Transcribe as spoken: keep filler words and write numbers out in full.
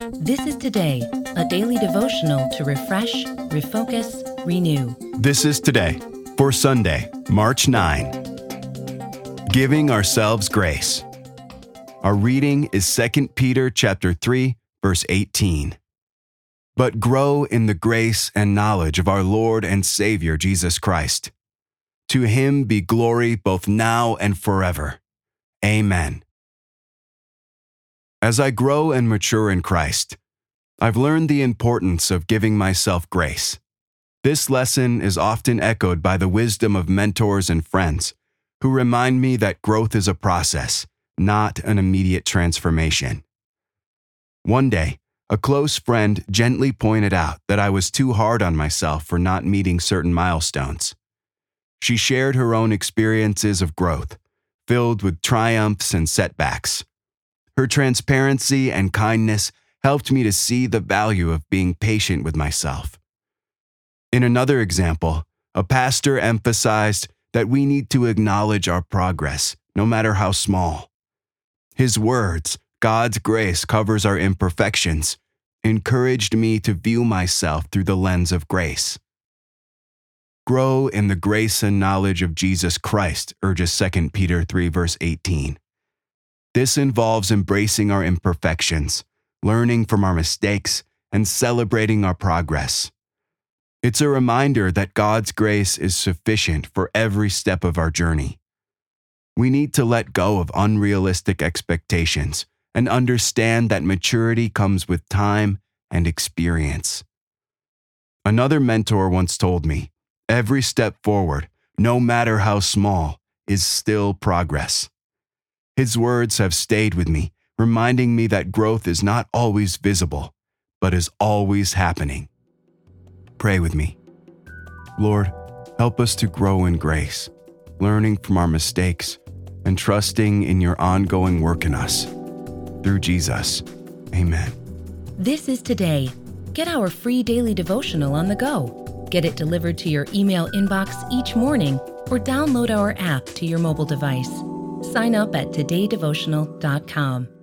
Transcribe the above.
This is Today, a daily devotional to refresh, refocus, renew. This is Today for Sunday, March ninth. Giving ourselves grace. Our reading is Second Peter chapter three, verse eighteen. But grow in the grace and knowledge of our Lord and Savior Jesus Christ. To him be glory both now and forever. Amen. As I grow and mature in Christ, I've learned the importance of giving myself grace. This lesson is often echoed by the wisdom of mentors and friends who remind me that growth is a process, not an immediate transformation. One day, a close friend gently pointed out that I was too hard on myself for not meeting certain milestones. She shared her own experiences of growth, filled with triumphs and setbacks. Her transparency and kindness helped me to see the value of being patient with myself. In another example, a pastor emphasized that we need to acknowledge our progress, no matter how small. His words, "God's grace covers our imperfections," encouraged me to view myself through the lens of grace. Grow in the grace and knowledge of Jesus Christ, urges Second Peter three, verse eighteen. This involves embracing our imperfections, learning from our mistakes, and celebrating our progress. It's a reminder that God's grace is sufficient for every step of our journey. We need to let go of unrealistic expectations and understand that maturity comes with time and experience. Another mentor once told me, every step forward, no matter how small, is still progress. His words have stayed with me, reminding me that growth is not always visible, but is always happening. Pray with me. Lord, help us to grow in grace, learning from our mistakes, and trusting in your ongoing work in us. Through Jesus. Amen. This is Today. Get our free daily devotional on the go. Get it delivered to your email inbox each morning or download our app to your mobile device. Sign up at today devotional dot com.